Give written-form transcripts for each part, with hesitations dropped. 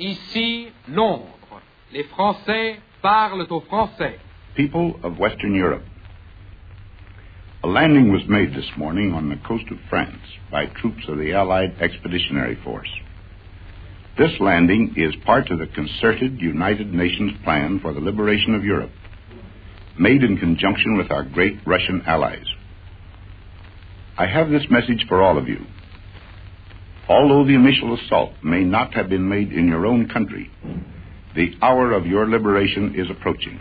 Ici, Londres. Les Français parlent aux Français. People of Western Europe. A landing was made this morning on the coast of France by troops of the Allied Expeditionary Force. This landing is part of the concerted United Nations plan for the liberation of Europe, made in conjunction with our great Russian allies. I have this message for all of you. Although the initial assault may not have been made in your own country, the hour of your liberation is approaching.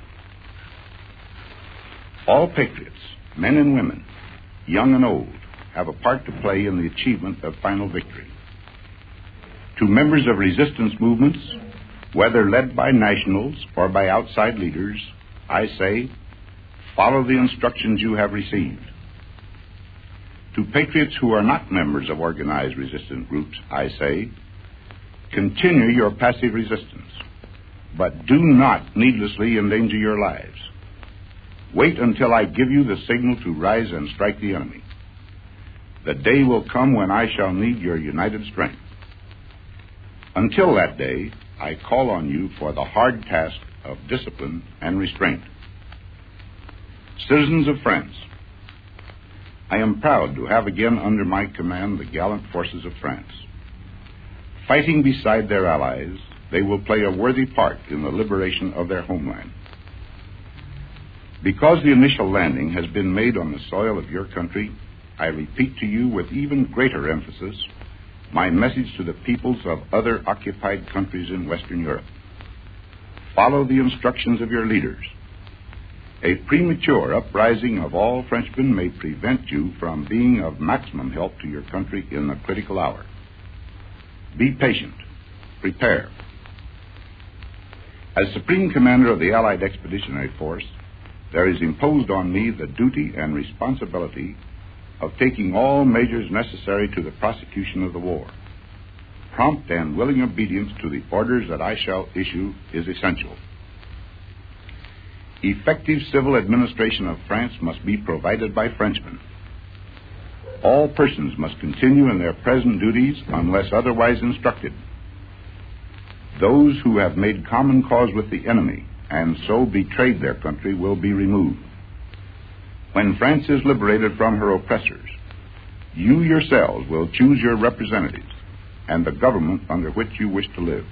All patriots, men and women, young and old, have a part to play in the achievement of final victory. To members of resistance movements, whether led by nationals or by outside leaders, I say, follow the instructions you have received. To patriots who are not members of organized resistance groups, I say, continue your passive resistance, but do not needlessly endanger your lives. Wait until I give you the signal to rise and strike the enemy. The day will come when I shall need your united strength. Until that day, I call on you for the hard task of discipline and restraint. Citizens of France, I am proud to have again under my command the gallant forces of France. Fighting beside their allies, they will play a worthy part in the liberation of their homeland. Because the initial landing has been made on the soil of your country, I repeat to you with even greater emphasis my message to the peoples of other occupied countries in Western Europe. Follow the instructions of your leaders. A premature uprising of all Frenchmen may prevent you from being of maximum help to your country in the critical hour. Be patient. Prepare. As Supreme Commander of the Allied Expeditionary Force, there is imposed on me the duty and responsibility of taking all measures necessary to the prosecution of the war. Prompt and willing obedience to the orders that I shall issue is essential. Effective civil administration of France must be provided by Frenchmen. All persons must continue in their present duties unless otherwise instructed. Those who have made common cause with the enemy and so betrayed their country will be removed. When France is liberated from her oppressors, you yourselves will choose your representatives and the government under which you wish to live.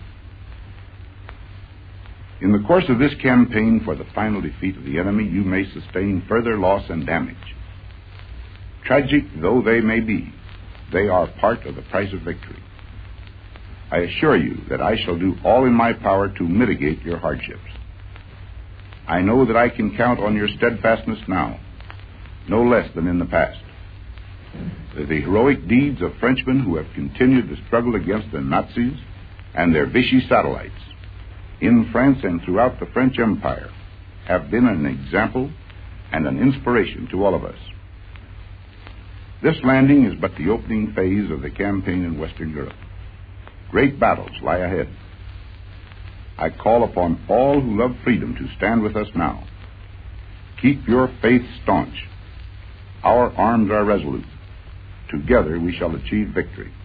In the course of this campaign for the final defeat of the enemy, you may sustain further loss and damage. Tragic though they may be, they are part of the price of victory. I assure you that I shall do all in my power to mitigate your hardships. I know that I can count on your steadfastness now, no less than in the past. The heroic deeds of Frenchmen who have continued the struggle against the Nazis and their Vichy satellites in France and throughout the French Empire have been an example and an inspiration to all of us. This landing is but the opening phase of the campaign in Western Europe. Great battles lie ahead. I call upon all who love freedom to stand with us now. Keep your faith staunch. Our arms are resolute. Together we shall achieve victory.